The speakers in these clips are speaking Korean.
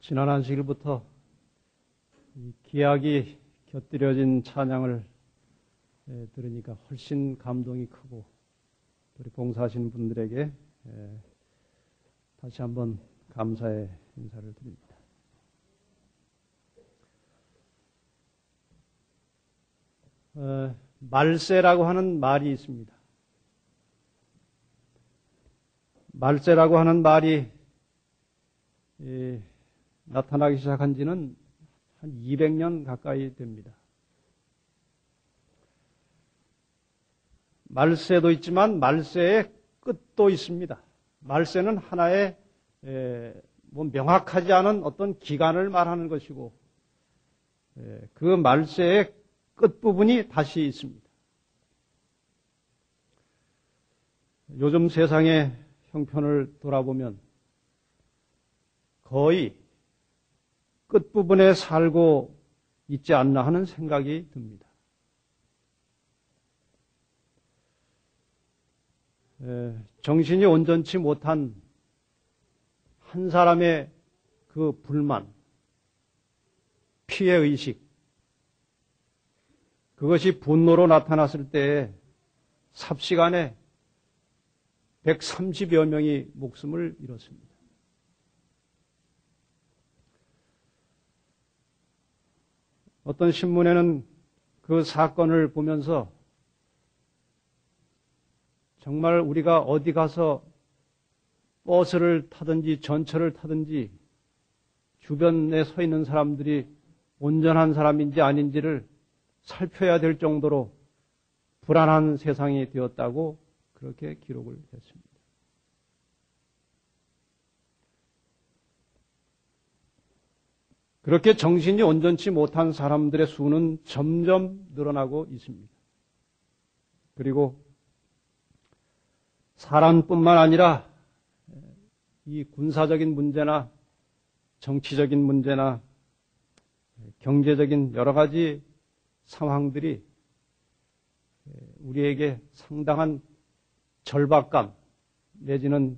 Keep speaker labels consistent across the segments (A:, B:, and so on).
A: 지난 안식일부터 이 기약이 곁들여진 찬양을 들으니까 훨씬 감동이 크고 우리 봉사하시는 분들에게 다시 한번 감사의 인사를 드립니다. 말세라고 하는 말이 있습니다. 말세라고 하는 말이 나타나기 시작한 지는 한 200년 가까이 됩니다. 말세도 있지만 말세의 끝도 있습니다. 말세는 하나의 명확하지 않은 어떤 기간을 말하는 것이고 그 말세의 끝부분이 다시 있습니다. 요즘 세상의 형편을 돌아보면 거의 끝부분에 살고 있지 않나 하는 생각이 듭니다. 정신이 온전치 못한 한 사람의 그 불만, 피해의식, 그것이 분노로 나타났을 때에 삽시간에 130여 명이 목숨을 잃었습니다. 어떤 신문에는 그 사건을 보면서 정말 우리가 어디 가서 버스를 타든지 전철을 타든지 주변에 서 있는 사람들이 온전한 사람인지 아닌지를 살펴야 될 정도로 불안한 세상이 되었다고 그렇게 기록을 했습니다. 그렇게 정신이 온전치 못한 사람들의 수는 점점 늘어나고 있습니다. 그리고 사람뿐만 아니라 이 군사적인 문제나 정치적인 문제나 경제적인 여러 가지 상황들이 우리에게 상당한 절박감 내지는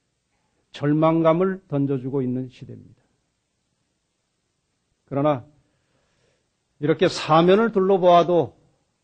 A: 절망감을 던져주고 있는 시대입니다. 그러나 이렇게 사면을 둘러보아도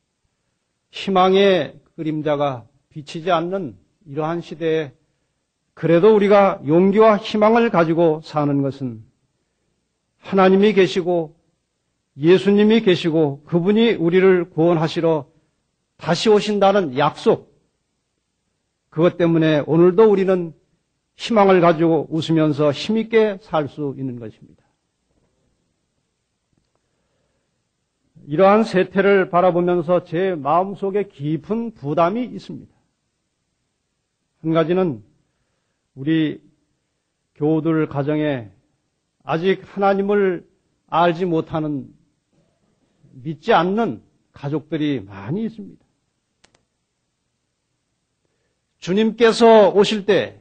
A: 희망의 그림자가 비치지 않는 이러한 시대에 그래도 우리가 용기와 희망을 가지고 사는 것은 하나님이 계시고 예수님이 계시고 그분이 우리를 구원하시러 다시 오신다는 약속, 그것 때문에 오늘도 우리는 희망을 가지고 웃으면서 힘있게 살 수 있는 것입니다. 이러한 세태를 바라보면서 제 마음속에 깊은 부담이 있습니다. 한 가지는 우리 교우들 가정에 아직 하나님을 알지 못하는, 믿지 않는 가족들이 많이 있습니다. 주님께서 오실 때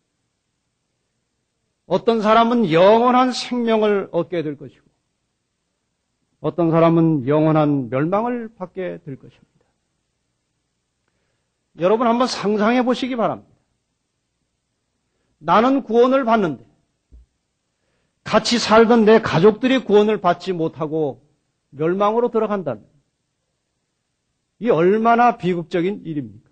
A: 어떤 사람은 영원한 생명을 얻게 될 것이고 어떤 사람은 영원한 멸망을 받게 될 것입니다. 여러분 한번 상상해 보시기 바랍니다. 나는 구원을 받는데 같이 살던 내 가족들이 구원을 받지 못하고 멸망으로 들어간다면 이 얼마나 비극적인 일입니까?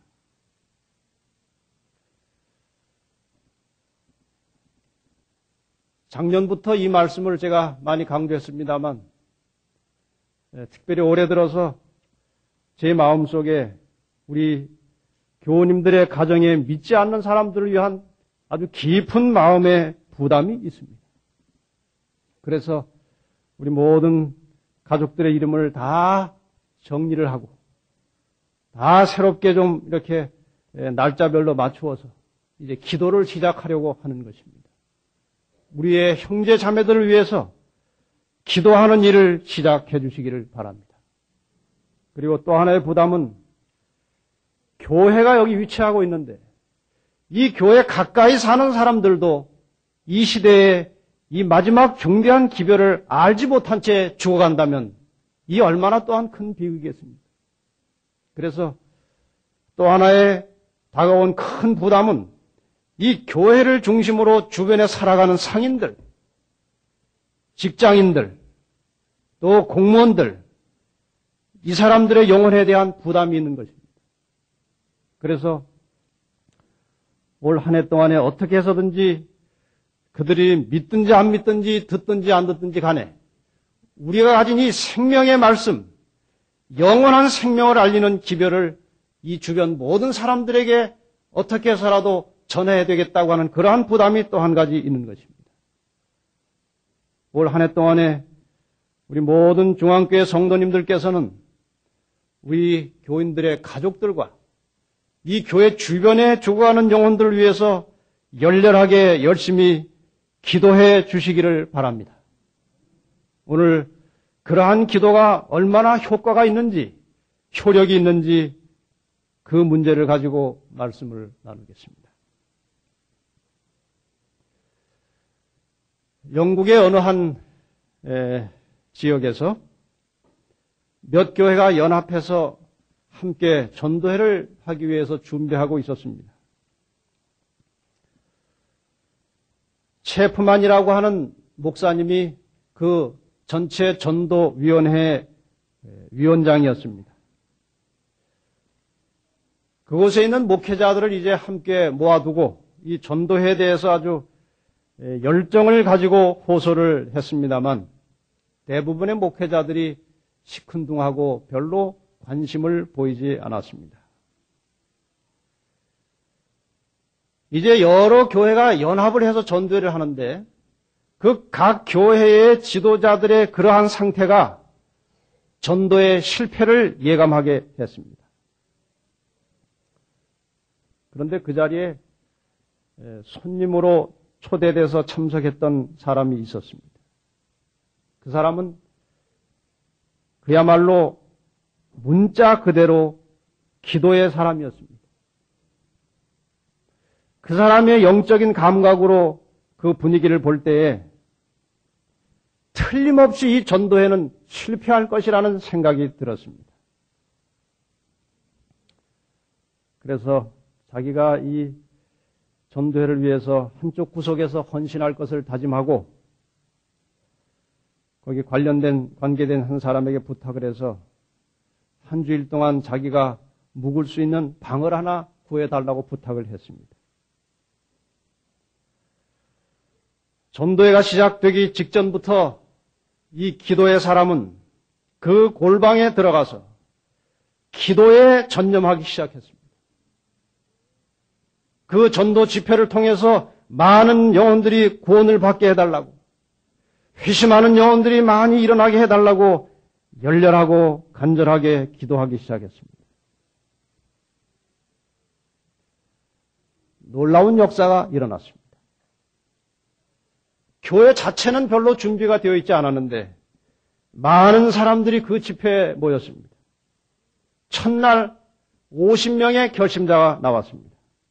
A: 작년부터 이 말씀을 제가 많이 강조했습니다만 특별히 올해 들어서 제 마음속에 우리 교우님들의 가정에 믿지 않는 사람들을 위한 아주 깊은 마음의 부담이 있습니다. 그래서 우리 모든 가족들의 이름을 다 정리를 하고 다 새롭게 좀 이렇게 날짜별로 맞추어서 이제 기도를 시작하려고 하는 것입니다. 우리의 형제 자매들을 위해서 기도하는 일을 시작해 주시기를 바랍니다. 그리고 또 하나의 부담은 교회가 여기 위치하고 있는데 이 교회 가까이 사는 사람들도 이 시대에 이 마지막 중대한 기별을 알지 못한 채 죽어간다면 이 얼마나 또한 큰 비극이겠습니까? 그래서 또 하나의 다가온 큰 부담은 이 교회를 중심으로 주변에 살아가는 상인들, 직장인들, 또 공무원들, 이 사람들의 영혼에 대한 부담이 있는 것입니다. 그래서 올 한 해 동안에 어떻게 해서든지 그들이 믿든지 안 믿든지 듣든지 안 듣든지 간에 우리가 가진 이 생명의 말씀, 영원한 생명을 알리는 기별을 이 주변 모든 사람들에게 어떻게 해서라도 전해야 되겠다고 하는 그러한 부담이 또 한 가지 있는 것입니다. 올 한 해 동안에 우리 모든 중앙교회 성도님들께서는 우리 교인들의 가족들과 이 교회 주변에 죽어가는 영혼들을 위해서 열렬하게 열심히 기도해 주시기를 바랍니다. 오늘 그러한 기도가 얼마나 효과가 있는지, 효력이 있는지 그 문제를 가지고 말씀을 나누겠습니다. 영국의 어느 한 지역에서 몇 교회가 연합해서 함께 전도회를 하기 위해서 준비하고 있었습니다. 체프만이라고 하는 목사님이 그 전체 전도위원회 위원장이었습니다. 그곳에 있는 목회자들을 이제 함께 모아두고 이 전도회에 대해서 아주 열정을 가지고 호소를 했습니다만 대부분의 목회자들이 시큰둥하고 별로 관심을 보이지 않았습니다. 이제 여러 교회가 연합을 해서 전도회를 하는데 그 각 교회의 지도자들의 그러한 상태가 전도의 실패를 예감하게 했습니다. 그런데 그 자리에 손님으로 초대돼서 참석했던 사람이 있었습니다. 그 사람은 그야말로 문자 그대로 기도의 사람이었습니다. 그 사람의 영적인 감각으로 그 분위기를 볼 때에 틀림없이 이 전도회는 실패할 것이라는 생각이 들었습니다. 그래서 자기가 이 전도회를 위해서 한쪽 구석에서 헌신할 것을 다짐하고 거기 관계된 한 사람에게 부탁을 해서 한 주일 동안 자기가 묵을 수 있는 방을 하나 구해달라고 부탁을 했습니다. 전도회가 시작되기 직전부터 이 기도의 사람은 그 골방에 들어가서 기도에 전념하기 시작했습니다. 그 전도 집회를 통해서 많은 영혼들이 구원을 받게 해달라고, 회심하는 영혼들이 많이 일어나게 해달라고 열렬하고 간절하게 기도하기 시작했습니다. 놀라운 역사가 일어났습니다. 교회 자체는 별로 준비가 되어 있지 않았는데 많은 사람들이 그 집회에 모였습니다. 첫날 50명의 결심자가 나왔습니다.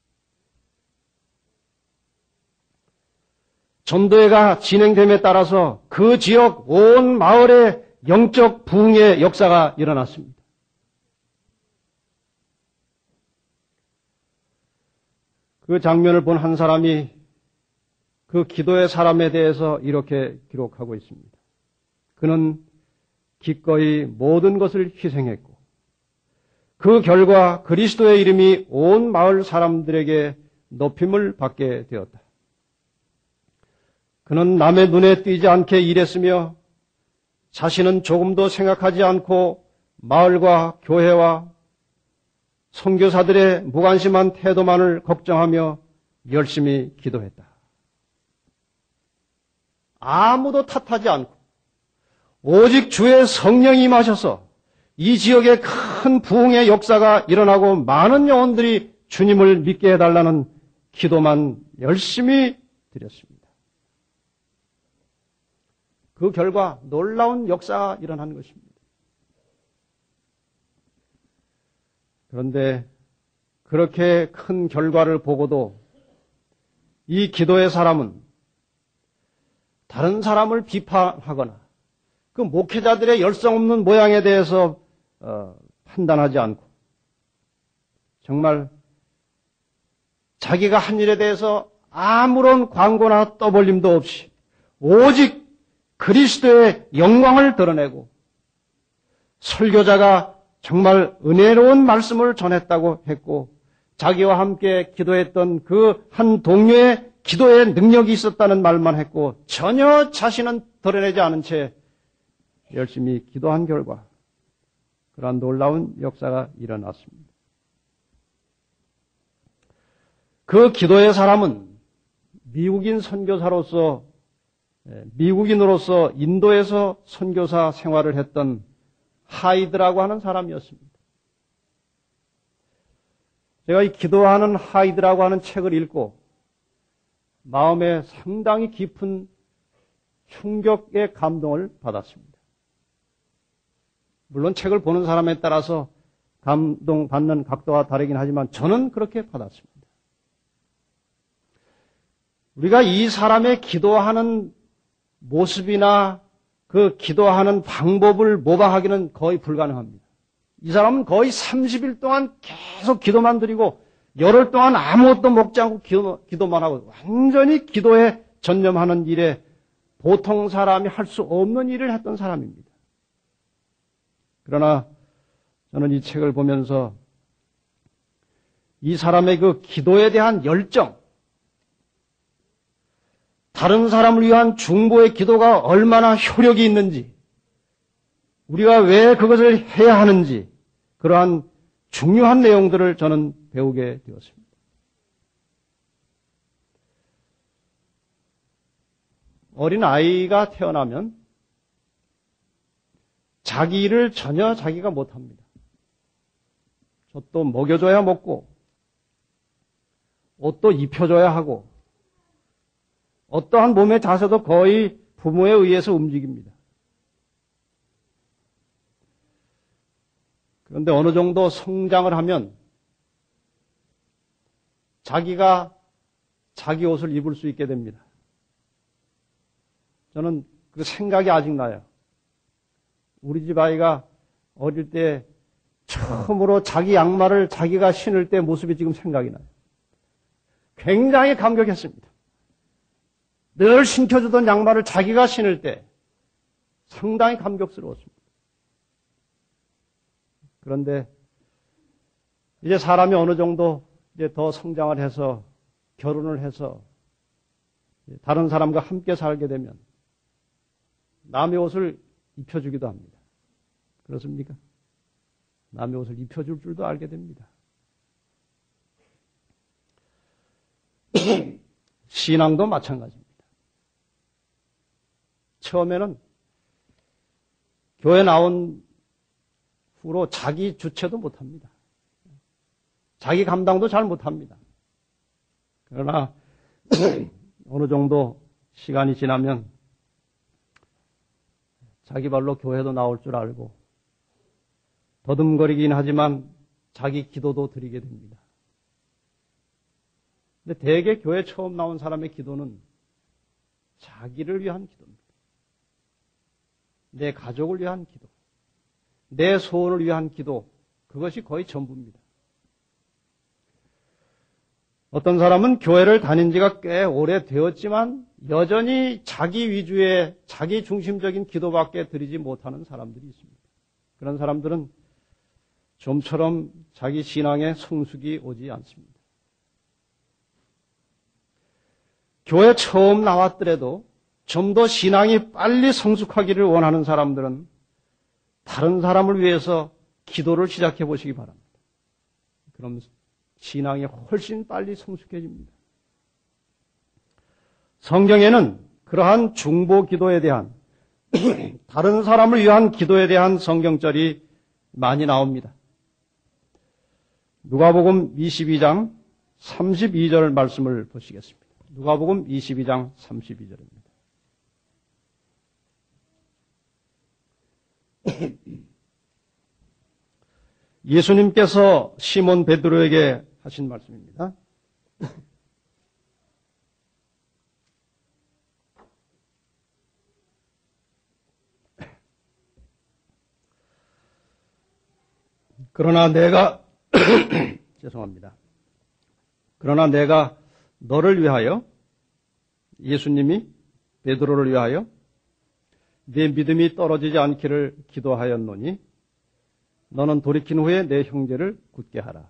A: 전도회가 진행됨에 따라서 그 지역 온 마을에 영적 부흥의 역사가 일어났습니다. 그 장면을 본 한 사람이 그 기도의 사람에 대해서 이렇게 기록하고 있습니다. 그는 기꺼이 모든 것을 희생했고 그 결과 그리스도의 이름이 온 마을 사람들에게 높임을 받게 되었다. 그는 남의 눈에 띄지 않게 일했으며 자신은 조금도 생각하지 않고 마을과 교회와 선교사들의 무관심한 태도만을 걱정하며 열심히 기도했다. 아무도 탓하지 않고 오직 주의 성령이 임하셔서 이 지역에 큰 부흥의 역사가 일어나고 많은 영혼들이 주님을 믿게 해달라는 기도만 열심히 드렸습니다. 그 결과 놀라운 역사가 일어난 것입니다. 그런데 그렇게 큰 결과를 보고도 이 기도의 사람은 다른 사람을 비판하거나 그 목회자들의 열성 없는 모양에 대해서 판단하지 않고 정말 자기가 한 일에 대해서 아무런 광고나 떠벌림도 없이 오직 그리스도의 영광을 드러내고 설교자가 정말 은혜로운 말씀을 전했다고 했고 자기와 함께 기도했던 그 한 동료의 기도의 능력이 있었다는 말만 했고 전혀 자신은 드러내지 않은 채 열심히 기도한 결과 그러한 놀라운 역사가 일어났습니다. 그 기도의 사람은 미국인으로서 인도에서 선교사 생활을 했던 하이드라고 하는 사람이었습니다. 제가 이 기도하는 하이드라고 하는 책을 읽고 마음에 상당히 깊은 충격의 감동을 받았습니다. 물론 책을 보는 사람에 따라서 감동받는 각도가 다르긴 하지만 저는 그렇게 받았습니다. 우리가 이 사람의 기도하는 모습이나 그 기도하는 방법을 모방하기는 거의 불가능합니다. 이 사람은 거의 30일 동안 계속 기도만 드리고 열흘 동안 아무것도 먹지 않고 기도만 하고 완전히 기도에 전념하는 일에 보통 사람이 할 수 없는 일을 했던 사람입니다. 그러나 저는 이 책을 보면서 이 사람의 그 기도에 대한 열정, 다른 사람을 위한 중보의 기도가 얼마나 효력이 있는지, 우리가 왜 그것을 해야 하는지, 그러한 중요한 내용들을 저는 배우게 되었습니다. 어린 아이가 태어나면 자기 일을 전혀 자기가 못합니다. 젖도 먹여줘야 먹고, 옷도 입혀줘야 하고, 어떠한 몸의 자세도 거의 부모에 의해서 움직입니다. 그런데 어느 정도 성장을 하면 자기가 자기 옷을 입을 수 있게 됩니다. 저는 그 생각이 아직 나요. 우리 집 아이가 어릴 때 처음으로 자기 양말을 자기가 신을 때 모습이 지금 생각이 나요. 굉장히 감격했습니다. 늘 신겨주던 양말을 자기가 신을 때 상당히 감격스러웠습니다. 그런데 이제 사람이 어느 정도 이제 더 성장을 해서 결혼을 해서 다른 사람과 함께 살게 되면 남의 옷을 입혀주기도 합니다. 그렇습니까? 남의 옷을 입혀줄 줄도 알게 됩니다. 신앙도 마찬가지입니다. 처음에는 교회 나온 후로 자기 주체도 못합니다. 자기 감당도 잘 못합니다. 그러나 어느 정도 시간이 지나면 자기 발로 교회도 나올 줄 알고 더듬거리긴 하지만 자기 기도도 드리게 됩니다. 근데 대개 교회 처음 나온 사람의 기도는 자기를 위한 기도입니다. 내 가족을 위한 기도, 내 소원을 위한 기도, 그것이 거의 전부입니다. 어떤 사람은 교회를 다닌 지가 꽤 오래되었지만 여전히 자기 위주의 자기 중심적인 기도밖에 드리지 못하는 사람들이 있습니다. 그런 사람들은 좀처럼 자기 신앙에 성숙이 오지 않습니다. 교회 처음 나왔더라도 좀 더 신앙이 빨리 성숙하기를 원하는 사람들은 다른 사람을 위해서 기도를 시작해 보시기 바랍니다. 그럼 신앙이 훨씬 빨리 성숙해집니다. 성경에는 그러한 중보 기도에 대한 다른 사람을 위한 기도에 대한 성경절이 많이 나옵니다. 누가복음 22장 32절 말씀을 보시겠습니다. 누가복음 22장 32절입니다. 예수님께서 시몬 베드로에게 하신 말씀입니다. 그러나 내가 죄송합니다. 그러나 내가 너를 위하여, 예수님이 베드로를 위하여 내 믿음이 떨어지지 않기를 기도하였노니 너는 돌이킨 후에 내 형제를 굳게 하라.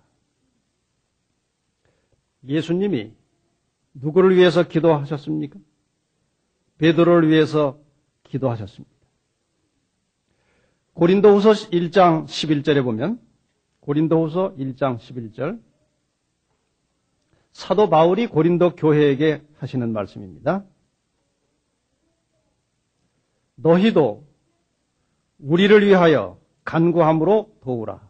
A: 예수님이 누구를 위해서 기도하셨습니까? 베드로를 위해서 기도하셨습니다. 고린도후서 1장 11절에 보면 고린도후서 1장 11절 사도 바울이 고린도 교회에게 하시는 말씀입니다. 너희도 우리를 위하여 간구함으로 도우라.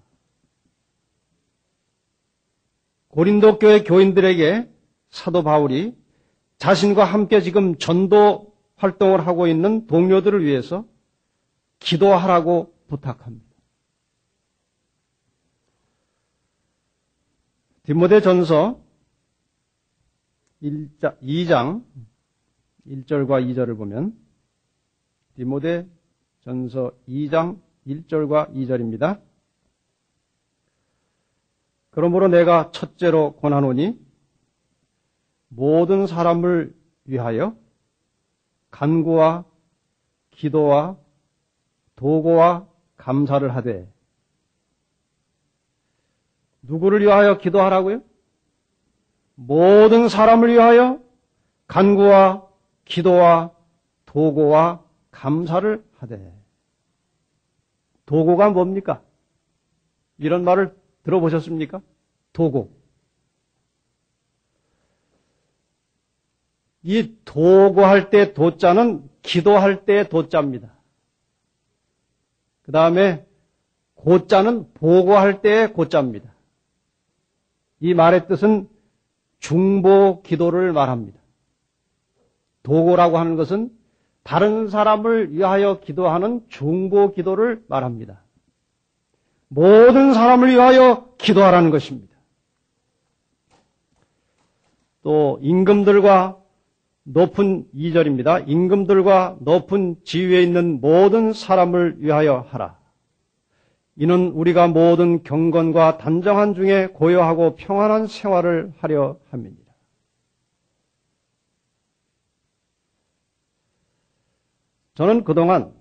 A: 고린도 교회 교인들에게 사도 바울이 자신과 함께 지금 전도 활동을 하고 있는 동료들을 위해서 기도하라고 부탁합니다. 디모데전서 2장 1절과 2절을 보면 디모데전서 2장 1절과 2절입니다. 그러므로 내가 첫째로 권하노니 모든 사람을 위하여 간구와 기도와 도고와 감사를 하되. 누구를 위하여 기도하라고요? 모든 사람을 위하여 간구와 기도와 도고와 감사를 하되. 도고가 뭡니까? 이런 말을 들어보셨습니까? 도고. 이 도고할 때 도자는 기도할 때 도자입니다. 그 다음에 고자는 보고할 때의 고자입니다. 이 말의 뜻은 중보 기도를 말합니다. 도고라고 하는 것은 다른 사람을 위하여 기도하는 중보 기도를 말합니다. 모든 사람을 위하여 기도하라는 것입니다. 또 임금들과 높은 2절입니다. 임금들과 높은 지위에 있는 모든 사람을 위하여 하라. 이는 우리가 모든 경건과 단정한 중에 고요하고 평안한 생활을 하려 함입니다. 저는 그동안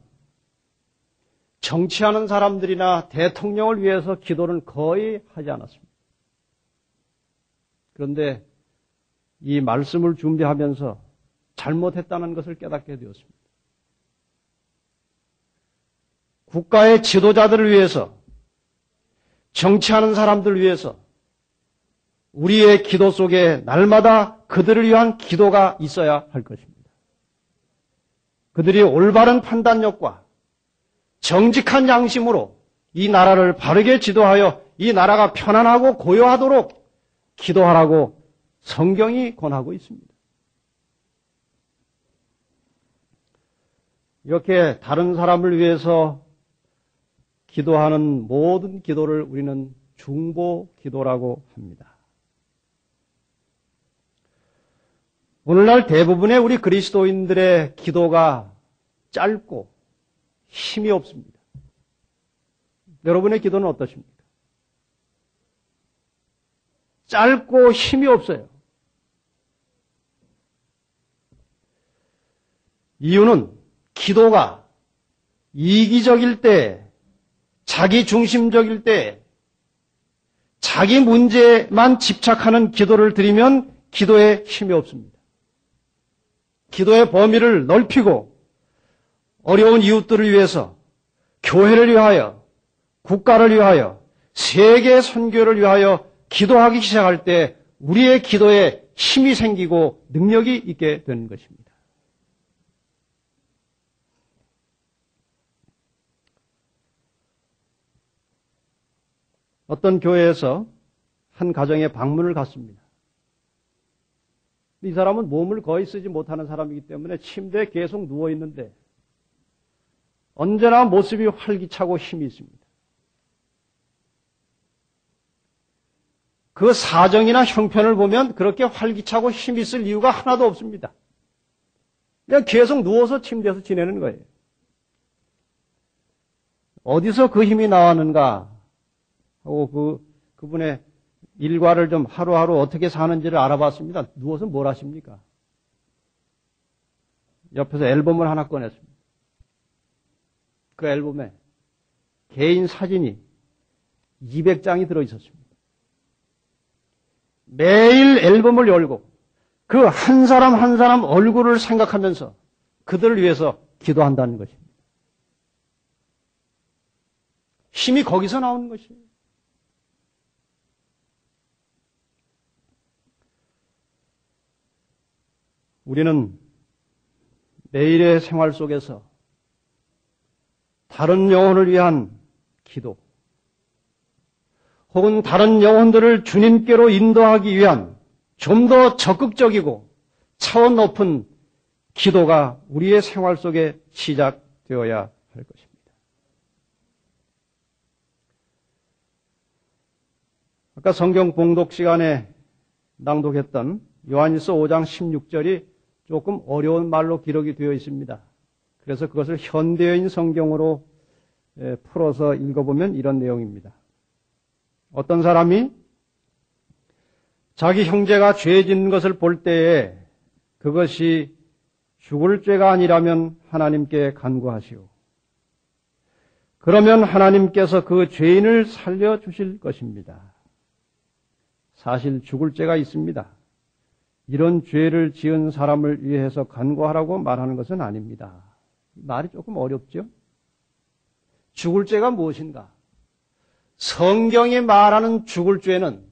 A: 정치하는 사람들이나 대통령을 위해서 기도는 거의 하지 않았습니다. 그런데 이 말씀을 준비하면서 잘못했다는 것을 깨닫게 되었습니다. 국가의 지도자들을 위해서, 정치하는 사람들을 위해서 우리의 기도 속에 날마다 그들을 위한 기도가 있어야 할 것입니다. 그들이 올바른 판단력과 정직한 양심으로 이 나라를 바르게 지도하여 이 나라가 편안하고 고요하도록 기도하라고 성경이 권하고 있습니다. 이렇게 다른 사람을 위해서 기도하는 모든 기도를 우리는 중보 기도라고 합니다. 오늘날 대부분의 우리 그리스도인들의 기도가 짧고 힘이 없습니다. 여러분의 기도는 어떠십니까? 짧고 힘이 없어요. 이유는 기도가 이기적일 때, 자기 중심적일 때, 자기 문제만 집착하는 기도를 드리면 기도에 힘이 없습니다. 기도의 범위를 넓히고 어려운 이웃들을 위해서, 교회를 위하여, 국가를 위하여, 세계 선교를 위하여 기도하기 시작할 때 우리의 기도에 힘이 생기고 능력이 있게 되는 것입니다. 어떤 교회에서 한 가정에 방문을 갔습니다. 이 사람은 몸을 거의 쓰지 못하는 사람이기 때문에 침대에 계속 누워있는데 언제나 모습이 활기차고 힘이 있습니다. 그 사정이나 형편을 보면 그렇게 활기차고 힘이 있을 이유가 하나도 없습니다. 그냥 계속 누워서 침대에서 지내는 거예요. 어디서 그 힘이 나왔는가 하고 그분의 일과를 좀 하루하루 어떻게 사는지를 알아봤습니다. 누워서 뭘 하십니까? 옆에서 앨범을 하나 꺼냈습니다. 그 앨범에 개인 사진이 200장이 들어있었습니다. 매일 앨범을 열고 그 한 사람 한 사람 얼굴을 생각하면서 그들을 위해서 기도한다는 것입니다. 힘이 거기서 나오는 것이에요. 우리는 매일의 생활 속에서 다른 영혼을 위한 기도, 혹은 다른 영혼들을 주님께로 인도하기 위한 좀 더 적극적이고 차원 높은 기도가 우리의 생활 속에 시작되어야 할 것입니다. 아까 성경 봉독 시간에 낭독했던 요한일서 5장 16절이 조금 어려운 말로 기록이 되어 있습니다. 그래서 그것을 현대어인 성경으로 풀어서 읽어보면 이런 내용입니다. 어떤 사람이 자기 형제가 죄 짓는 것을 볼 때에 그것이 죽을 죄가 아니라면 하나님께 간구하시오. 그러면 하나님께서 그 죄인을 살려주실 것입니다. 사실 죽을 죄가 있습니다. 이런 죄를 지은 사람을 위해서 간구하라고 말하는 것은 아닙니다. 말이 조금 어렵죠? 죽을 죄가 무엇인가? 성경이 말하는 죽을 죄는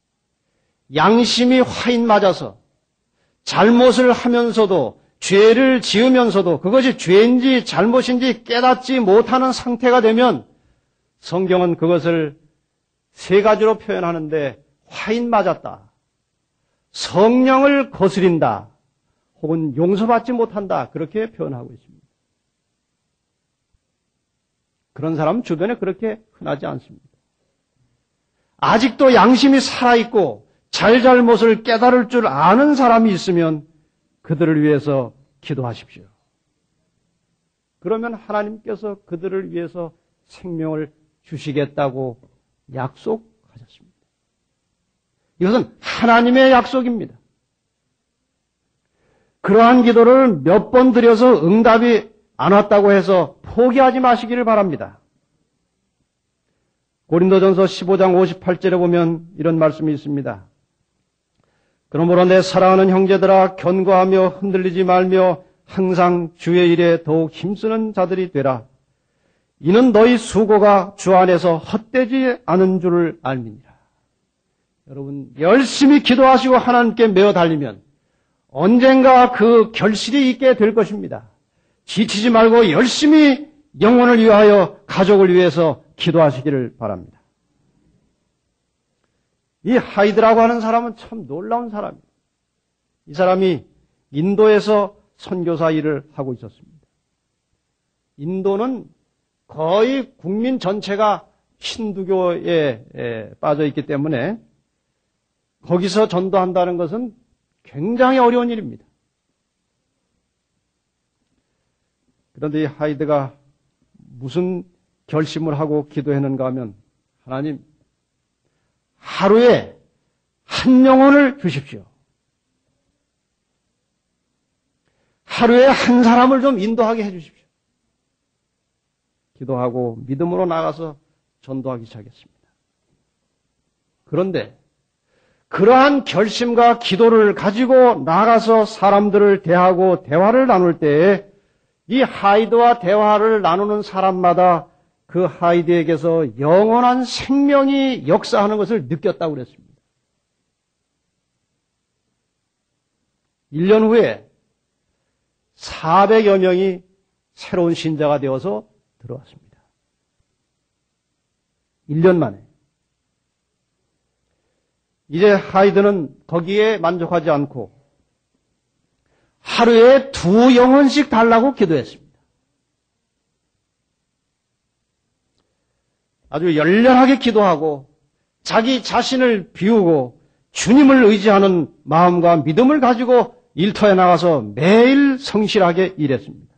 A: 양심이 화인 맞아서 잘못을 하면서도 죄를 지으면서도 그것이 죄인지 잘못인지 깨닫지 못하는 상태가 되면 성경은 그것을 세 가지로 표현하는데 화인 맞았다, 성령을 거스린다, 혹은 용서받지 못한다, 그렇게 표현하고 있습니다. 그런 사람은 주변에 그렇게 흔하지 않습니다. 아직도 양심이 살아있고 잘잘못을 깨달을 줄 아는 사람이 있으면 그들을 위해서 기도하십시오. 그러면 하나님께서 그들을 위해서 생명을 주시겠다고 약속하셨습니다. 이것은 하나님의 약속입니다. 그러한 기도를 몇 번 드려서 응답이 안 왔다고 해서 포기하지 마시기를 바랍니다. 고린도전서 15장 58절에 보면 이런 말씀이 있습니다. 그러므로 내 사랑하는 형제들아, 견고하며 흔들리지 말며 항상 주의 일에 더욱 힘쓰는 자들이 되라. 이는 너희 수고가 주 안에서 헛되지 않은 줄을 알미니라. 여러분, 열심히 기도하시고 하나님께 메어 달리면 언젠가 그 결실이 있게 될 것입니다. 지치지 말고 열심히 영혼을 위하여, 가족을 위해서 기도하시기를 바랍니다. 이 하이드라고 하는 사람은 참 놀라운 사람입니다. 이 사람이 인도에서 선교사 일을 하고 있었습니다. 인도는 거의 국민 전체가 힌두교에 빠져 있기 때문에 거기서 전도한다는 것은 굉장히 어려운 일입니다. 그런데 이 하이드가 무슨 결심을 하고 기도했는가 하면, 하나님, 하루에 한 영혼을 주십시오. 하루에 한 사람을 좀 인도하게 해주십시오. 기도하고 믿음으로 나가서 전도하기 시작했습니다. 그런데 그러한 결심과 기도를 가지고 나가서 사람들을 대하고 대화를 나눌 때에 이 하이드와 대화를 나누는 사람마다 그 하이드에게서 영원한 생명이 역사하는 것을 느꼈다고 그랬습니다. 1년 후에 400여 명이 새로운 신자가 되어서 들어왔습니다. 1년 만에. 이제 하이드는 거기에 만족하지 않고 하루에 2영혼씩 달라고 기도했습니다. 아주 열렬하게 기도하고 자기 자신을 비우고 주님을 의지하는 마음과 믿음을 가지고 일터에 나가서 매일 성실하게 일했습니다.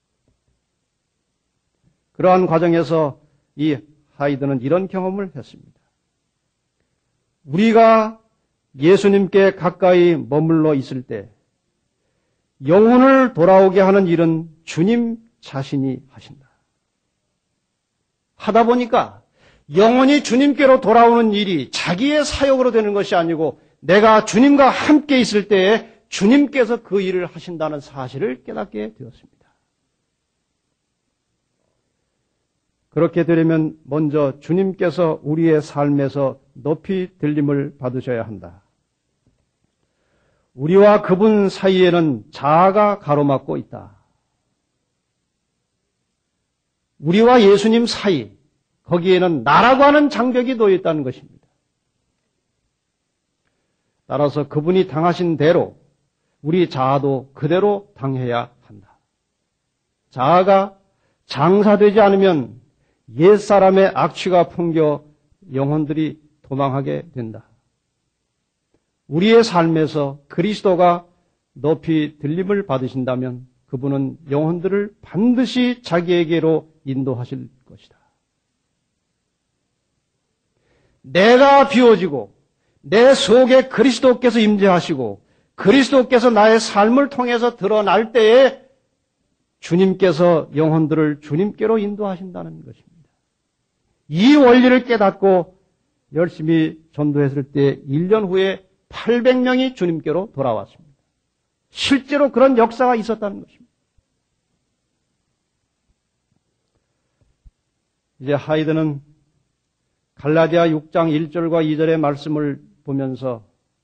A: 그러한 과정에서 이 하이드는 이런 경험을 했습니다. 우리가 예수님께 가까이 머물러 있을 때 영혼을 돌아오게 하는 일은 주님 자신이 하신다. 하다 보니까 영원히 주님께로 돌아오는 일이 자기의 사역으로 되는 것이 아니고 내가 주님과 함께 있을 때에 주님께서 그 일을 하신다는 사실을 깨닫게 되었습니다. 그렇게 되려면 먼저 주님께서 우리의 삶에서 높이 들림을 받으셔야 한다. 우리와 그분 사이에는 자아가 가로막고 있다. 우리와 예수님 사이, 거기에는 나라고 하는 장벽이 놓여 있다는 것입니다. 따라서 그분이 당하신 대로 우리 자아도 그대로 당해야 한다. 자아가 장사되지 않으면 옛사람의 악취가 풍겨 영혼들이 도망하게 된다. 우리의 삶에서 그리스도가 높이 들림을 받으신다면 그분은 영혼들을 반드시 자기에게로 인도하실 것이다. 내가 비워지고 내 속에 그리스도께서 임재하시고 그리스도께서 나의 삶을 통해서 드러날 때에 주님께서 영혼들을 주님께로 인도하신다는 것입니다. 이 원리를 깨닫고 열심히 전도했을 때 1년 후에 800명이 주님께로 돌아왔습니다. 실제로 그런 역사가 있었다는 것입니다. 이제 하이드는 갈라디아 6장 1절과 2절의 말씀을 보면서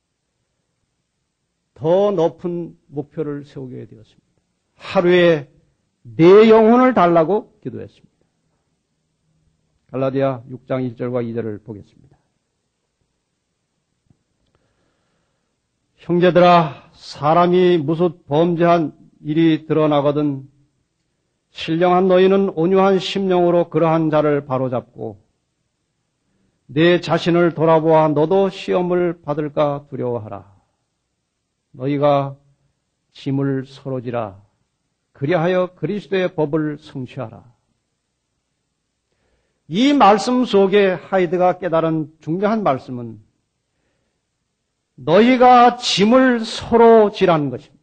A: 더 높은 목표를 세우게 되었습니다. 하루에 내 영혼을 달라고 기도했습니다. 갈라디아 6장 1절과 2절을 보겠습니다. 형제들아, 사람이 무릇 범죄한 일이 드러나거든 신령한 너희는 온유한 심령으로 그러한 자를 바로잡고 내 자신을 돌아보아 너도 시험을 받을까 두려워하라. 너희가 짐을 서로 지라. 그리하여 그리스도의 법을 성취하라. 이 말씀 속에 하이드가 깨달은 중요한 말씀은 너희가 짐을 서로 지라는 것입니다.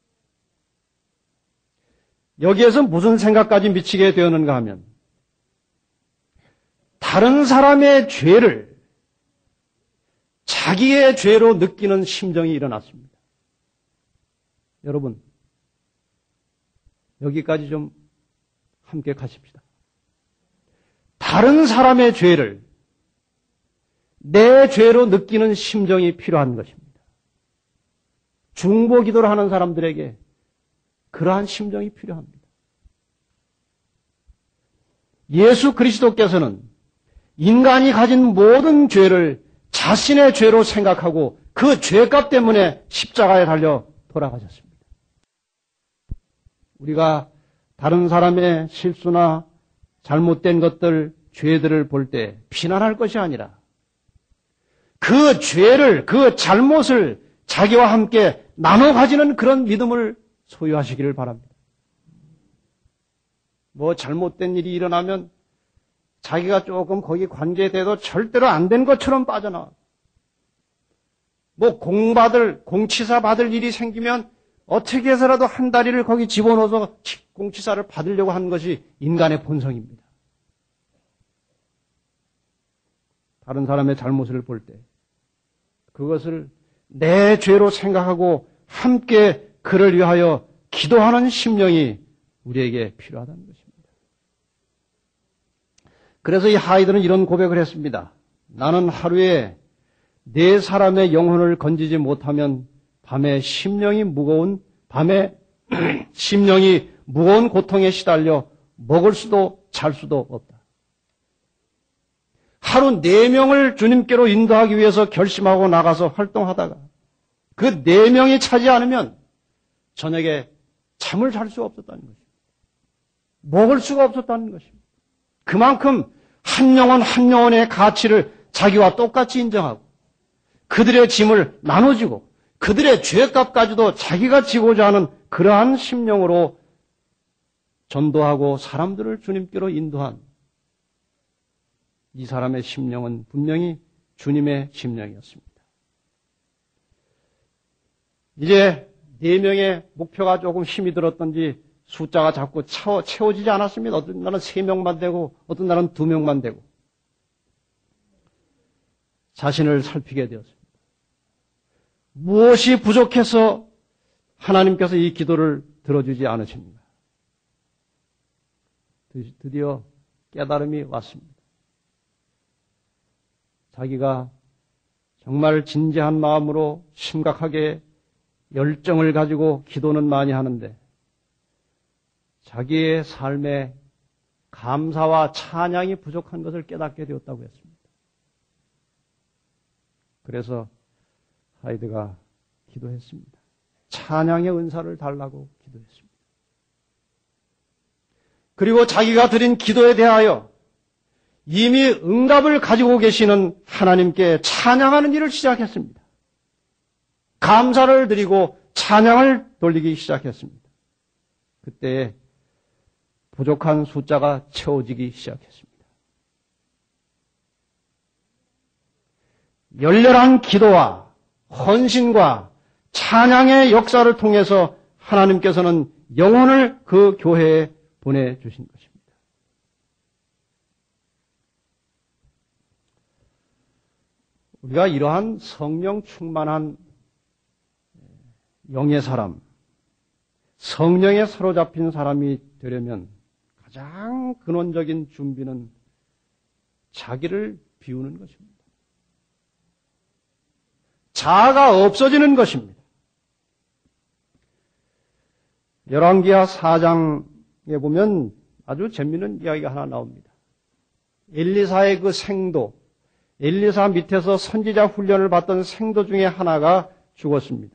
A: 여기에서 무슨 생각까지 미치게 되었는가 하면 다른 사람의 죄를 자기의 죄로 느끼는 심정이 일어났습니다. 여러분, 여기까지 좀 함께 가십시다. 다른 사람의 죄를 내 죄로 느끼는 심정이 필요한 것입니다. 중보 기도를 하는 사람들에게 그러한 심정이 필요합니다. 예수 그리스도께서는 인간이 가진 모든 죄를 자신의 죄로 생각하고 그 죄값 때문에 십자가에 달려 돌아가셨습니다. 우리가 다른 사람의 실수나 잘못된 것들, 죄들을 볼 때 비난할 것이 아니라 그 죄를, 그 잘못을 자기와 함께 나눠 가지는 그런 믿음을 소유하시기를 바랍니다. 뭐 잘못된 일이 일어나면 자기가 조금 거기 관계돼도 절대로 안 된 것처럼 빠져나와. 뭐 공치사 받을 일이 생기면 어떻게 해서라도 한 다리를 거기 집어넣어서 공치사를 받으려고 하는 것이 인간의 본성입니다. 다른 사람의 잘못을 볼 때 그것을 내 죄로 생각하고 함께 그를 위하여 기도하는 심령이 우리에게 필요하다는 것입니다. 그래서 이 하이드는 이런 고백을 했습니다. 나는 하루에 네 사람의 영혼을 건지지 못하면 밤에 심령이 무거운 고통에 시달려 먹을 수도 잘 수도 없다. 하루 4명을 주님께로 인도하기 위해서 결심하고 나가서 활동하다가 그 4명이 차지 않으면 저녁에 잠을 잘 수가 없었다는 것입니다. 먹을 수가 없었다는 것입니다. 그만큼 한 영혼 한 영혼의 가치를 자기와 똑같이 인정하고 그들의 짐을 나눠주고 그들의 죄값까지도 자기가 지고자 하는 그러한 심령으로 전도하고 사람들을 주님께로 인도한 이 사람의 심령은 분명히 주님의 심령이었습니다. 이제 4명의 목표가 조금 힘이 들었던지 숫자가 자꾸 채워지지 않았습니다. 어떤 날은 3명만 되고 어떤 날은 2명만 되고 자신을 살피게 되었습니다. 무엇이 부족해서 하나님께서 이 기도를 들어주지 않으십니까? 드디어 깨달음이 왔습니다. 자기가 정말 진지한 마음으로 심각하게 열정을 가지고 기도는 많이 하는데 자기의 삶에 감사와 찬양이 부족한 것을 깨닫게 되었다고 했습니다. 그래서 하이드가 기도했습니다. 찬양의 은사를 달라고 기도했습니다. 그리고 자기가 드린 기도에 대하여 이미 응답을 가지고 계시는 하나님께 찬양하는 일을 시작했습니다. 감사를 드리고 찬양을 돌리기 시작했습니다. 그때 부족한 숫자가 채워지기 시작했습니다. 열렬한 기도와 헌신과 찬양의 역사를 통해서 하나님께서는 영혼을 그 교회에 보내주신 것입니다. 우리가 이러한 성령 충만한 영의 사람, 성령에 사로잡힌 사람이 되려면 가장 근원적인 준비는 자기를 비우는 것입니다. 자아가 없어지는 것입니다. 열왕기하 4장에 보면 아주 재미있는 이야기가 하나 나옵니다. 엘리사의 그 생도, 엘리사 밑에서 선지자 훈련을 받던 생도 중에 하나가 죽었습니다.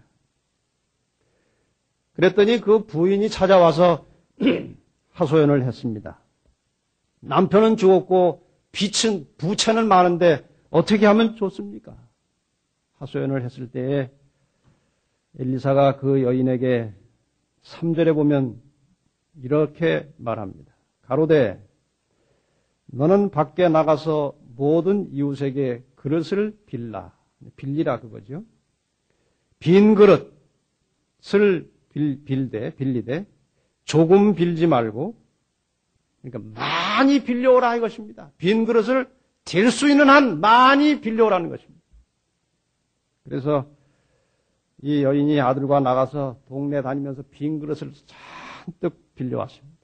A: 그랬더니 그 부인이 찾아와서 하소연을 했습니다. 남편은 죽었고 부채는 많은데 어떻게 하면 좋습니까? 하소연을 했을 때에 엘리사가 그 여인에게 3절에 보면 이렇게 말합니다. 가로되 너는 밖에 나가서 모든 이웃에게 그릇을 빌리라 그거죠. 빈 그릇을 빌리되 조금 빌지 말고 그러니까 많이 빌려오라 이것입니다. 빈 그릇을 될 수 있는 한 많이 빌려오라는 것입니다. 그래서 이 여인이 아들과 나가서 동네 다니면서 빈 그릇을 잔뜩 빌려왔습니다.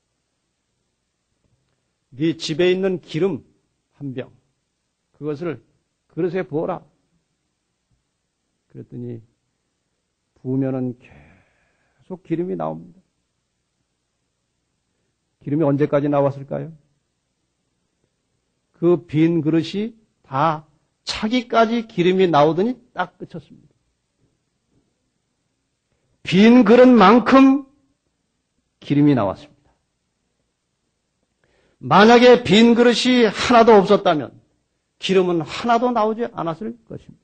A: 네 집에 있는 기름 한 병, 그것을 그릇에 부어라. 그랬더니 부으면은 계속 기름이 나옵니다. 기름이 언제까지 나왔을까요? 그 빈 그릇이 다 차기까지 기름이 나오더니 딱 그쳤습니다. 빈 그릇만큼 기름이 나왔습니다. 만약에 빈 그릇이 하나도 없었다면 기름은 하나도 나오지 않았을 것입니다.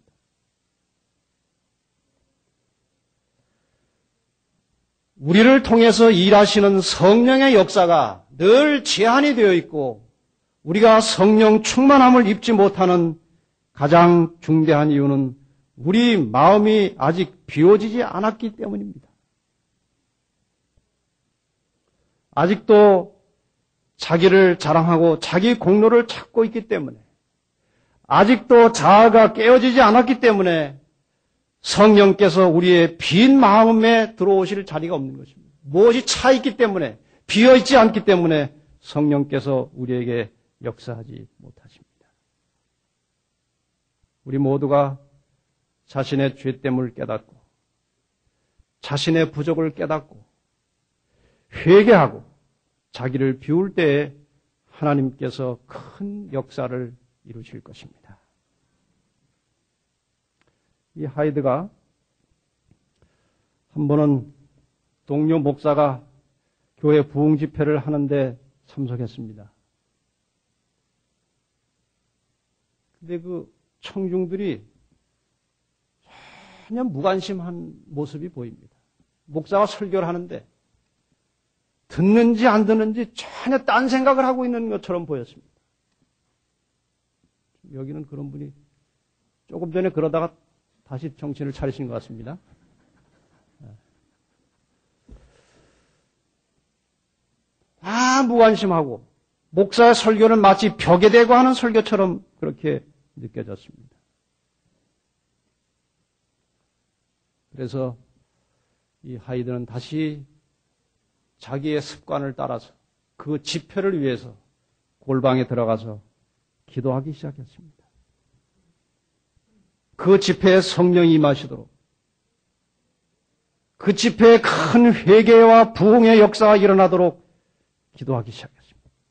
A: 우리를 통해서 일하시는 성령의 역사가 늘 제한이 되어 있고 우리가 성령 충만함을 입지 못하는 가장 중대한 이유는 우리 마음이 아직 비워지지 않았기 때문입니다. 아직도 자기를 자랑하고 자기 공로를 찾고 있기 때문에 아직도 자아가 깨어지지 않았기 때문에 성령께서 우리의 빈 마음에 들어오실 자리가 없는 것입니다. 무엇이 차 있기 때문에 비어 있지 않기 때문에 성령께서 우리에게 역사하지 못하십니다. 우리 모두가 자신의 죄됨을 깨닫고 자신의 부족을 깨닫고 회개하고 자기를 비울 때에 하나님께서 큰 역사를 이루실 것입니다. 이 하이드가 한 번은 동료 목사가 교회 부흥 집회를 하는데 참석했습니다. 근데 그 청중들이 전혀 무관심한 모습이 보입니다. 목사가 설교를 하는데 듣는지 안 듣는지 전혀 딴 생각을 하고 있는 것처럼 보였습니다. 여기는 그런 분이 조금 전에 그러다가 다시 정신을 차리신 것 같습니다. 다 무관심하고 목사의 설교는 마치 벽에 대고 하는 설교처럼 그렇게 느껴졌습니다. 그래서 이 하이드는 다시 자기의 습관을 따라서 그 집회를 위해서 골방에 들어가서 기도하기 시작했습니다. 그 집회에 성령이 임하시도록, 그 집회에 큰 회개와 부흥의 역사가 일어나도록 기도하기 시작했습니다.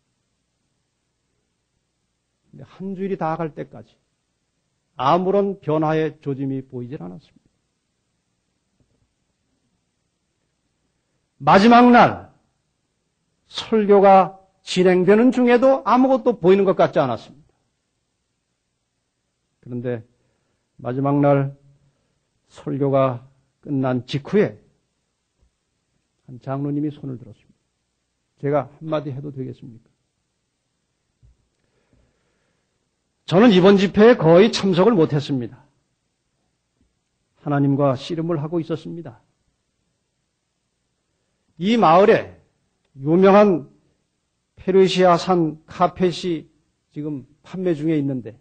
A: 근데 한 주일이 다 갈 때까지 아무런 변화의 조짐이 보이질 않았습니다. 마지막 날 설교가 진행되는 중에도 아무것도 보이는 것 같지 않았습니다. 그런데 마지막 날 설교가 끝난 직후에 한 장로님이 손을 들었습니다. 제가 한마디 해도 되겠습니까? 저는 이번 집회에 거의 참석을 못했습니다. 하나님과 씨름을 하고 있었습니다. 이 마을에 유명한 페르시아산 카펫이 지금 판매 중에 있는데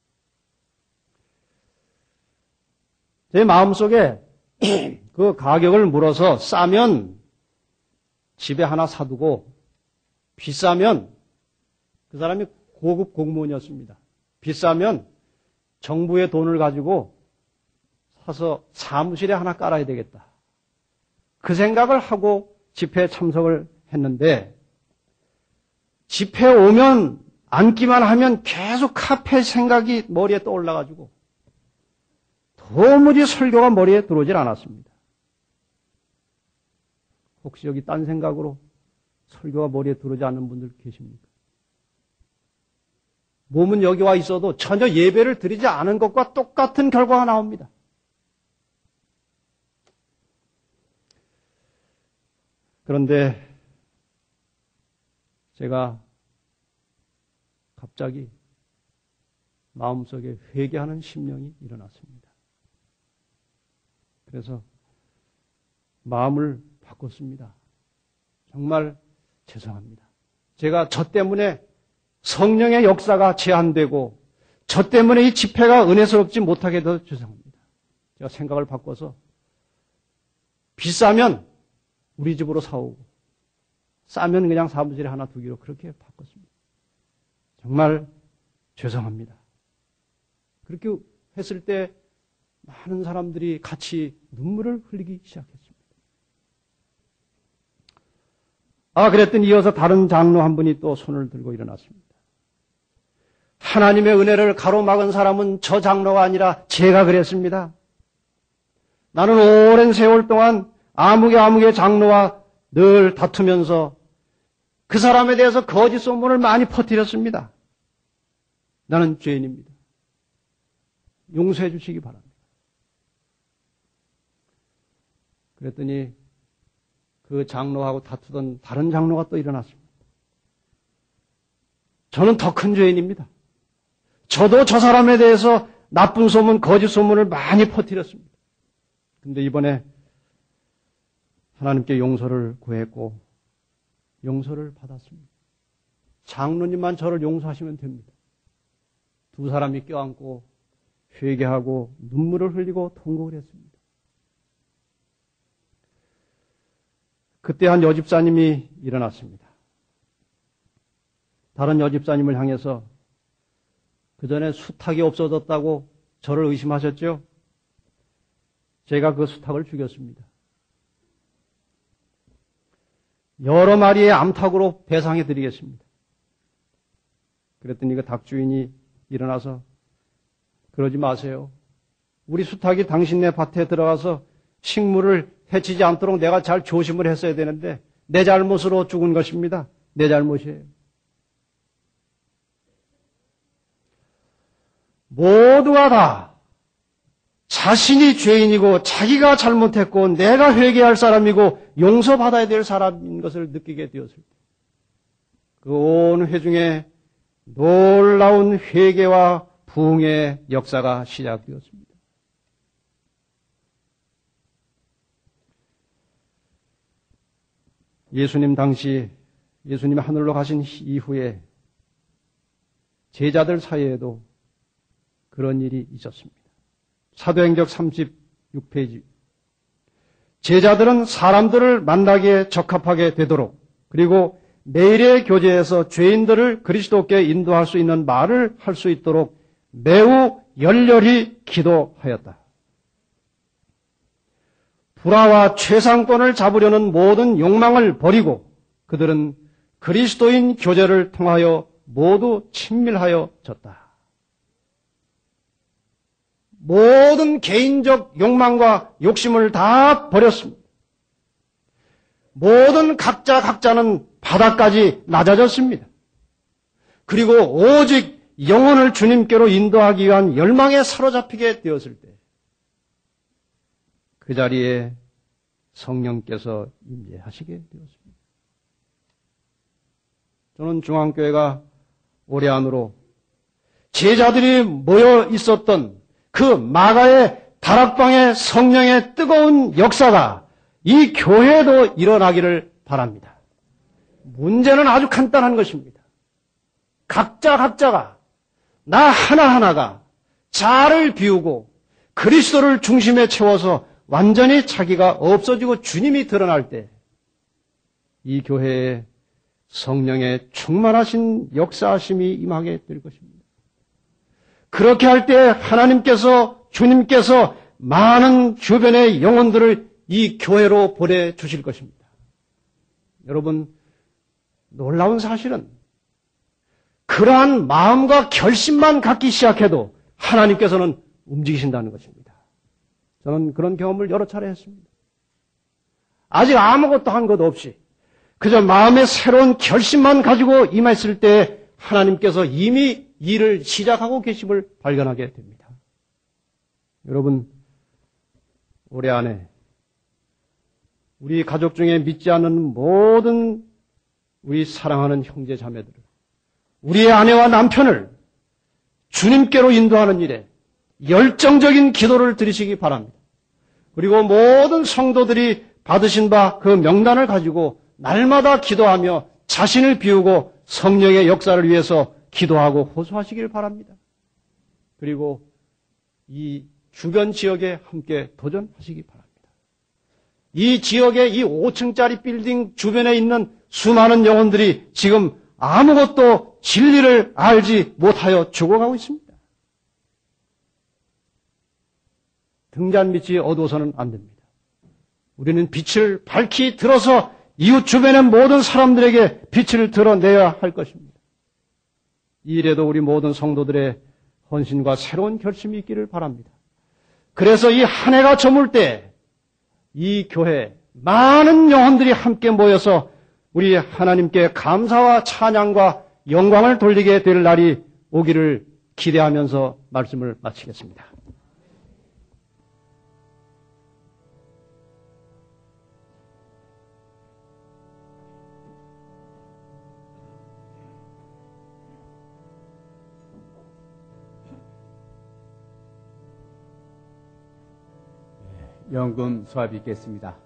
A: 제 마음속에 그 가격을 물어서 싸면 집에 하나 사두고 비싸면 그 사람이 고급 공무원이었습니다. 비싸면 정부의 돈을 가지고 사서 사무실에 하나 깔아야 되겠다. 그 생각을 하고 집회에 참석을 했는데 집회에 오면 앉기만 하면 계속 카페 생각이 머리에 떠올라가지고 도무지 설교가 머리에 들어오질 않았습니다. 혹시 여기 딴 생각으로 설교가 머리에 들어오지 않는 분들 계십니까? 몸은 여기 와 있어도 전혀 예배를 드리지 않은 것과 똑같은 결과가 나옵니다. 그런데 제가 갑자기 마음속에 회개하는 심령이 일어났습니다. 그래서 마음을 바꿨습니다. 정말 죄송합니다. 제가 저 때문에 성령의 역사가 제한되고 저 때문에 이 집회가 은혜스럽지 못하게 해서 죄송합니다. 제가 생각을 바꿔서 비싸면 우리 집으로 사오고 싸면 그냥 사무실에 하나 두기로 그렇게 바꿨습니다. 정말 죄송합니다. 그렇게 했을 때 많은 사람들이 같이 눈물을 흘리기 시작했습니다. 그랬더니 이어서 다른 장로 한 분이 또 손을 들고 일어났습니다. 하나님의 은혜를 가로막은 사람은 저 장로가 아니라 제가 그랬습니다. 나는 오랜 세월 동안 아무개 장로와 늘 다투면서 그 사람에 대해서 거짓 소문을 많이 퍼뜨렸습니다. 나는 죄인입니다. 용서해 주시기 바랍니다. 그랬더니 그 장로하고 다투던 다른 장로가 또 일어났습니다. 저는 더 큰 죄인입니다. 저도 저 사람에 대해서 나쁜 소문, 거짓 소문을 많이 퍼뜨렸습니다. 근데 이번에 하나님께 용서를 구했고 용서를 받았습니다. 장로님만 저를 용서하시면 됩니다. 두 사람이 껴안고 회개하고 눈물을 흘리고 통곡을 했습니다. 그때 한 여집사님이 일어났습니다. 다른 여집사님을 향해서 그 전에 수탉이 없어졌다고 저를 의심하셨죠? 제가 그 수탉을 죽였습니다. 여러 마리의 암탉으로 배상해 드리겠습니다. 그랬더니 그 닭 주인이 일어나서 그러지 마세요. 우리 수탉이 당신네 밭에 들어가서 식물을 해치지 않도록 내가 잘 조심을 했어야 되는데 내 잘못으로 죽은 것입니다. 내 잘못이에요. 모두가 다 자신이 죄인이고 자기가 잘못했고 내가 회개할 사람이고 용서받아야 될 사람인 것을 느끼게 되었을 때 그 온 회중에 놀라운 회개와 부흥의 역사가 시작되었습니다. 예수님 당시 예수님이 하늘로 가신 이후에 제자들 사이에도 그런 일이 있었습니다. 사도행적 36페이지. 제자들은 사람들을 만나기에 적합하게 되도록 그리고 매일의 교제에서 죄인들을 그리스도께 인도할 수 있는 말을 할 수 있도록 매우 열렬히 기도하였다. 불화와 최상권을 잡으려는 모든 욕망을 버리고 그들은 그리스도인 교제를 통하여 모두 친밀하여졌다. 모든 개인적 욕망과 욕심을 다 버렸습니다. 모든 각자는 바닥까지 낮아졌습니다. 그리고 오직 영혼을 주님께로 인도하기 위한 열망에 사로잡히게 되었을 때 그 자리에 성령께서 임재하시게 되었습니다. 저는 중앙교회가 올해 안으로 제자들이 모여 있었던 그 마가의 다락방의 성령의 뜨거운 역사가 이 교회에도 일어나기를 바랍니다. 문제는 아주 간단한 것입니다. 각자가 나 하나하나가 자아를 비우고 그리스도를 중심에 채워서 완전히 자기가 없어지고 주님이 드러날 때 이 교회에 성령의 충만하신 역사하심이 임하게 될 것입니다. 그렇게 할 때 하나님께서 주님께서 많은 주변의 영혼들을 이 교회로 보내주실 것입니다. 여러분, 놀라운 사실은 그러한 마음과 결심만 갖기 시작해도 하나님께서는 움직이신다는 것입니다. 저는 그런 경험을 여러 차례 했습니다. 아직 아무것도 한 것 없이 그저 마음의 새로운 결심만 가지고 임했을 때 하나님께서 이미 일을 시작하고 계심을 발견하게 됩니다. 여러분, 올해 안에 우리 가족 중에 믿지 않는 모든 우리 사랑하는 형제 자매들을 우리의 아내와 남편을 주님께로 인도하는 일에 열정적인 기도를 드리시기 바랍니다. 그리고 모든 성도들이 받으신 바 그 명단을 가지고 날마다 기도하며 자신을 비우고 성령의 역사를 위해서 기도하고 호소하시길 바랍니다. 그리고 이 주변 지역에 함께 도전하시기 바랍니다. 이 지역의 이 5층짜리 빌딩 주변에 있는 수많은 영혼들이 지금 아무것도 진리를 알지 못하여 죽어가고 있습니다. 등잔빛이 어두워서는 안 됩니다. 우리는 빛을 밝히 들어서 이웃 주변의 모든 사람들에게 빛을 드러내야 할 것입니다. 이 일에도 우리 모든 성도들의 헌신과 새로운 결심이 있기를 바랍니다. 그래서 이 한 해가 저물 때 이 교회 많은 영혼들이 함께 모여서 우리 하나님께 감사와 찬양과 영광을 돌리게 될 날이 오기를 기대하면서 말씀을 마치겠습니다.
B: 연금 수합이 있겠습니다.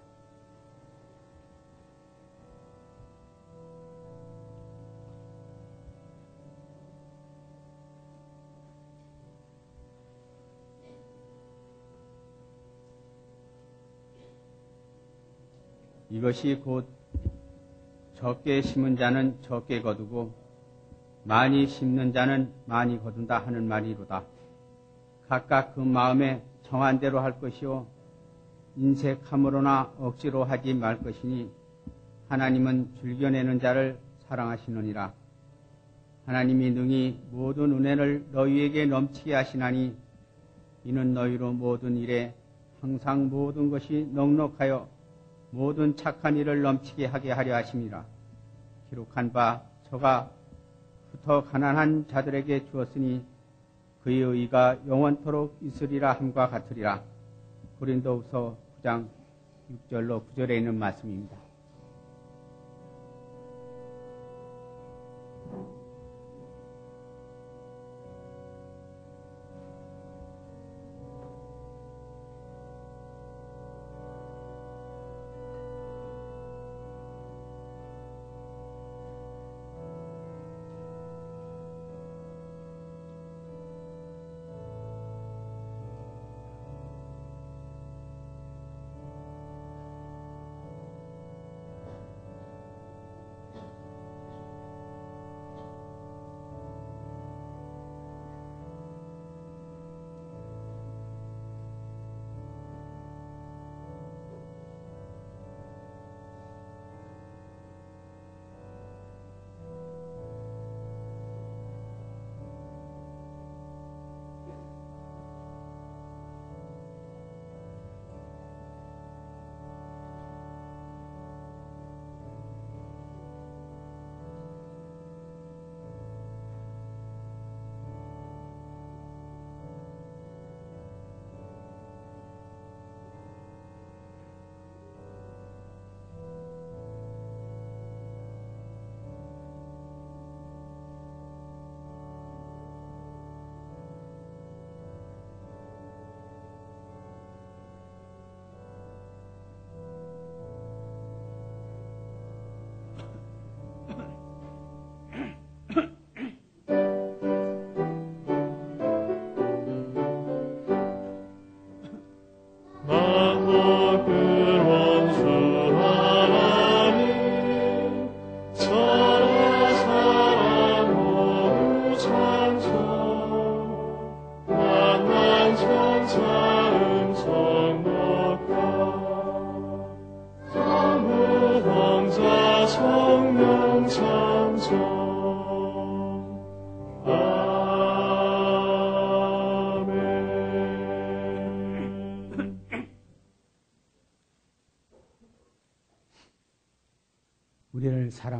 B: 이것이 곧 적게 심은 자는 적게 거두고 많이 심는 자는 많이 거둔다 하는 말이로다. 각각 그 마음에 정한 대로 할 것이요 인색함으로나 억지로 하지 말 것이니 하나님은 즐겨내는 자를 사랑하시느니라. 하나님이 능히 모든 은혜를 너희에게 넘치게 하시나니 이는 너희로 모든 일에 항상 모든 것이 넉넉하여 모든 착한 일을 넘치게 하게 하려 하심이라. 기록한 바 저가 흩어 가난한 자들에게 주었으니 그의 의가 영원토록 있으리라 함과 같으리라. 고린도후서 9장 6절로 9절에 있는 말씀입니다.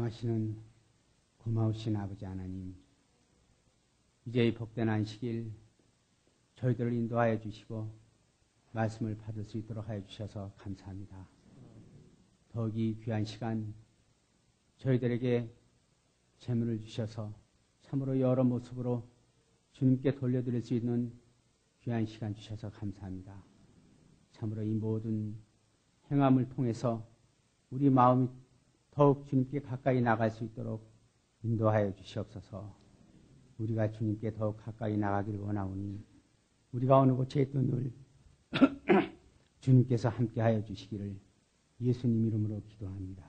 B: 사랑하시는 고마우신 아버지 하나님, 이제 이 복된 안식일 저희들을 인도하여 주시고 말씀을 받을 수 있도록 하여 주셔서 감사합니다. 더욱이 귀한 시간 저희들에게 재물을 주셔서 참으로 여러 모습으로 주님께 돌려드릴 수 있는 귀한 시간 주셔서 감사합니다. 참으로 이 모든 행함을 통해서 우리 마음이 더욱 주님께 가까이 나갈 수 있도록 인도하여 주시옵소서. 우리가 주님께 더욱 가까이 나가기를 원하오니 우리가 어느 곳에 있든 늘 주님께서 함께하여 주시기를 예수님 이름으로 기도합니다.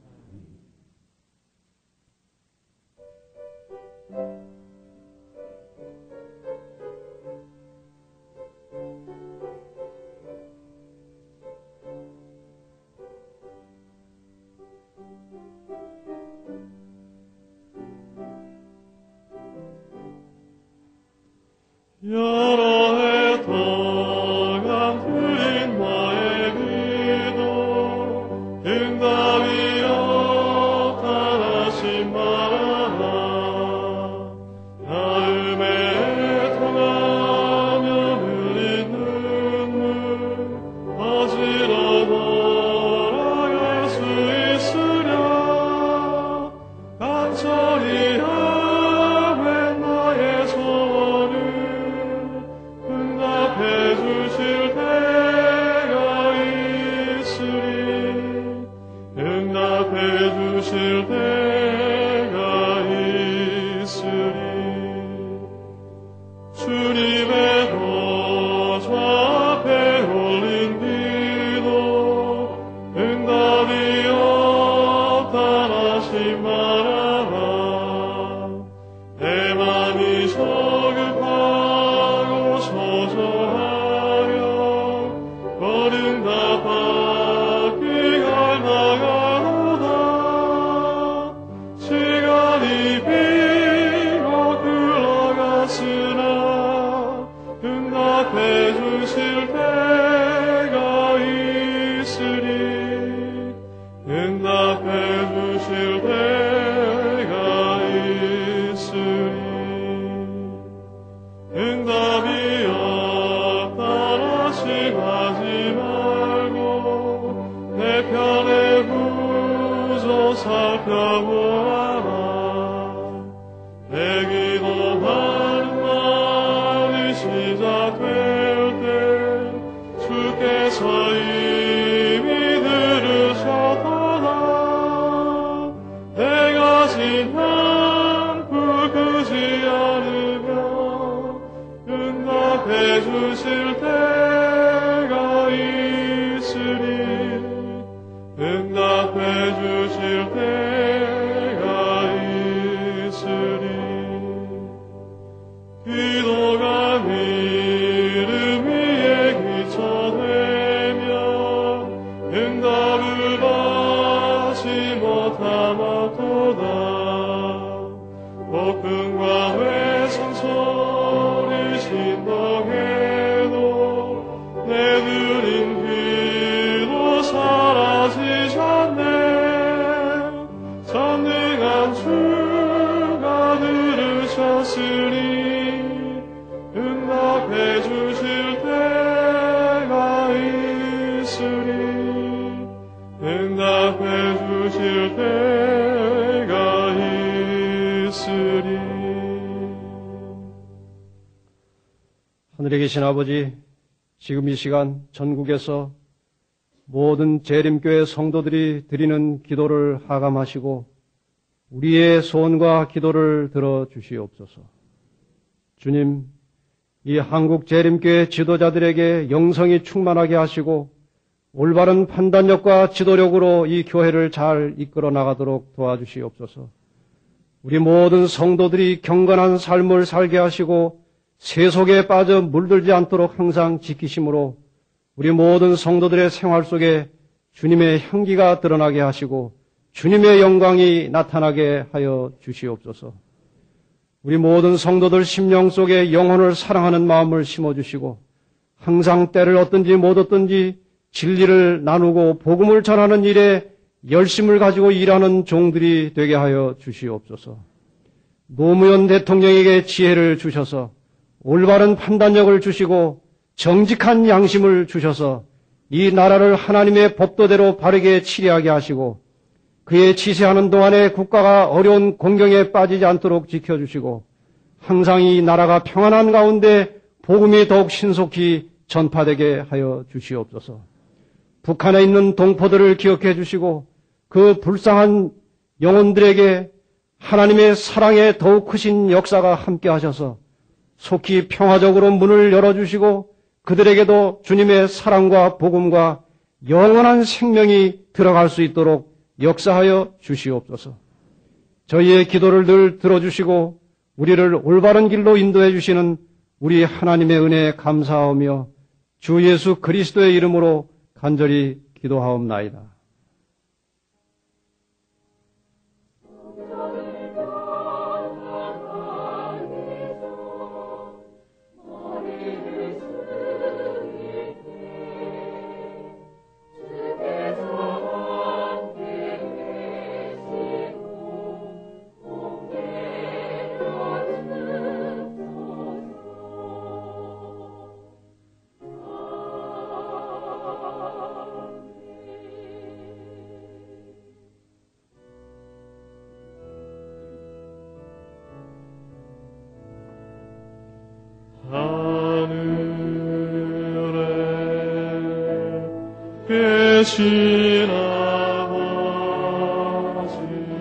C: 여러 해 동안 드린 나의 기도 응답이 나타나시마라. 나음에 통하며 흘린 눈물 어지러 돌아갈 수 있으랴. 간절히 하면 나의 소원을 응답해 주실 때가 있으리. 응답해 주실 때가 있으리. 주님의 보좌 앞에 올린 기도 응답이 나타나시마라. 내 맘이 서급하고 소소하여 응답받기 갈망하노다. 시간이 비록 흘러갔으나 응답해 주실 때가 있으리. 응답해 주실 때가 있으리. 응답이 나타나시하지 말고 내 편의 구조 살펴보아라. 내 기도하는 말이 시작될 때 주께서 이미 들으셨도다. 내가 지난 부르지 않으며 응답해 주실 때가 있으리. 응답해 주실 때가 있으리. 기도가 믿음 위에 기초되며 응답을 받지 못하마도다. 복음과 회성 소리 신동해도 내 드린 기도 사라지셨네. 전능한 주가 들으셨으니 응답해 주실 때가 있으리. 응답해 주실 때가 있으리.
A: 하늘에 계신 아버지, 지금 이 시간 전국에서 모든 재림교회 성도들이 드리는 기도를 하감하시고 우리의 소원과 기도를 들어주시옵소서. 주님, 이 한국 재림교회 지도자들에게 영성이 충만하게 하시고 올바른 판단력과 지도력으로 이 교회를 잘 이끌어 나가도록 도와주시옵소서. 우리 모든 성도들이 경건한 삶을 살게 하시고 세속에 빠져 물들지 않도록 항상 지키심으로 우리 모든 성도들의 생활 속에 주님의 향기가 드러나게 하시고 주님의 영광이 나타나게 하여 주시옵소서. 우리 모든 성도들 심령 속에 영혼을 사랑하는 마음을 심어주시고 항상 때를 얻든지 못 얻든지 진리를 나누고 복음을 전하는 일에 열심을 가지고 일하는 종들이 되게 하여 주시옵소서. 노무현 대통령에게 지혜를 주셔서 올바른 판단력을 주시고 정직한 양심을 주셔서 이 나라를 하나님의 법도대로 바르게 치리하게 하시고 그의 지시하는 동안에 국가가 어려운 공경에 빠지지 않도록 지켜주시고 항상 이 나라가 평안한 가운데 복음이 더욱 신속히 전파되게 하여 주시옵소서. 북한에 있는 동포들을 기억해 주시고 그 불쌍한 영혼들에게 하나님의 사랑의 더욱 크신 역사가 함께 하셔서 속히 평화적으로 문을 열어주시고 그들에게도 주님의 사랑과 복음과 영원한 생명이 들어갈 수 있도록 역사하여 주시옵소서. 저희의 기도를 늘 들어주시고 우리를 올바른 길로 인도해 주시는 우리 하나님의 은혜에 감사하며 주 예수 그리스도의 이름으로 간절히 기도하옵나이다.
C: 계신 아버지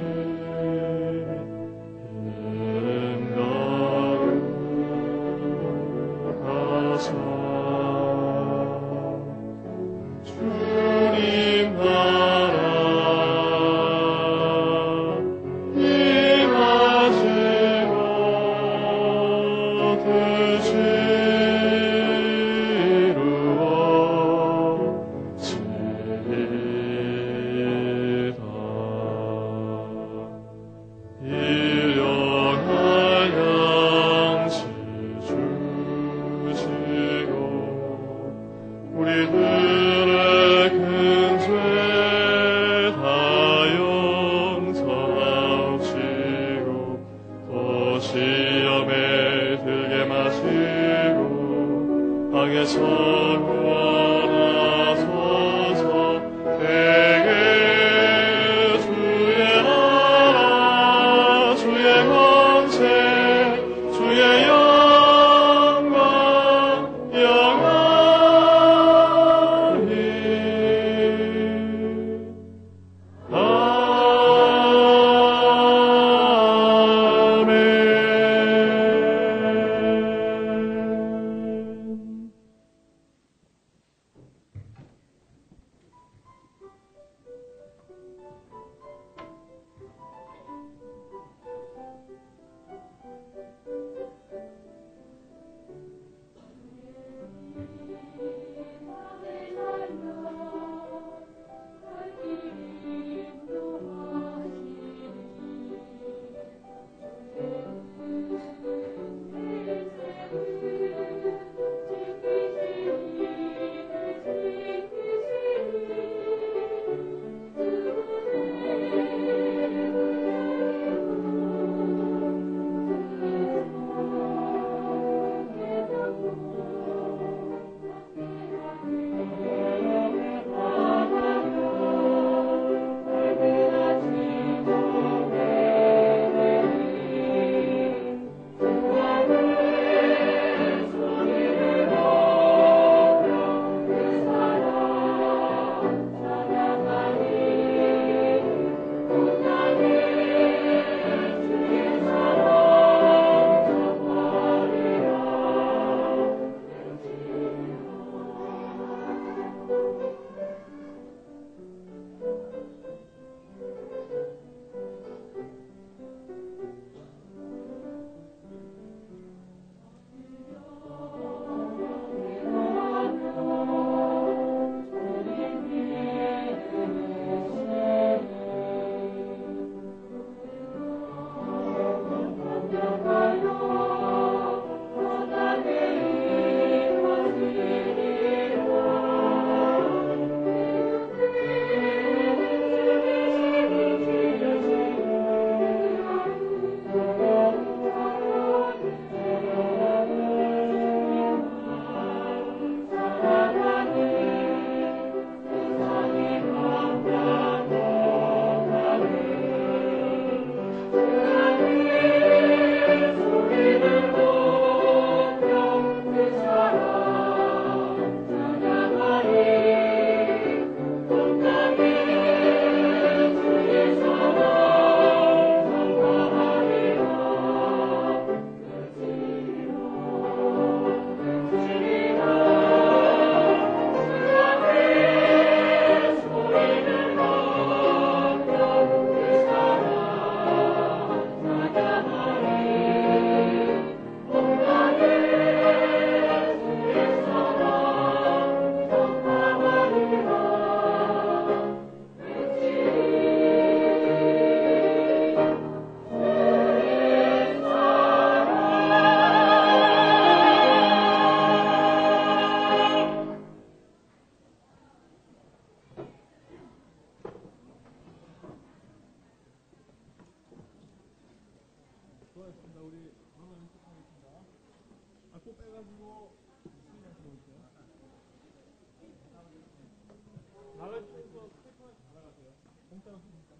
C: 응답하사 주님 나라 임하시고 뜻이 시험에 들게 마시고 방에서 구원하소서. 내게 주의 나라 주의 권세 주의 영광 영원히 수고하셨습니다. 우리 방금 연습하겠습니다. 꼭 빼가지고 스윙하시고 있어요. 나가시면서 스테이크만 잘 나가세요. 공짜로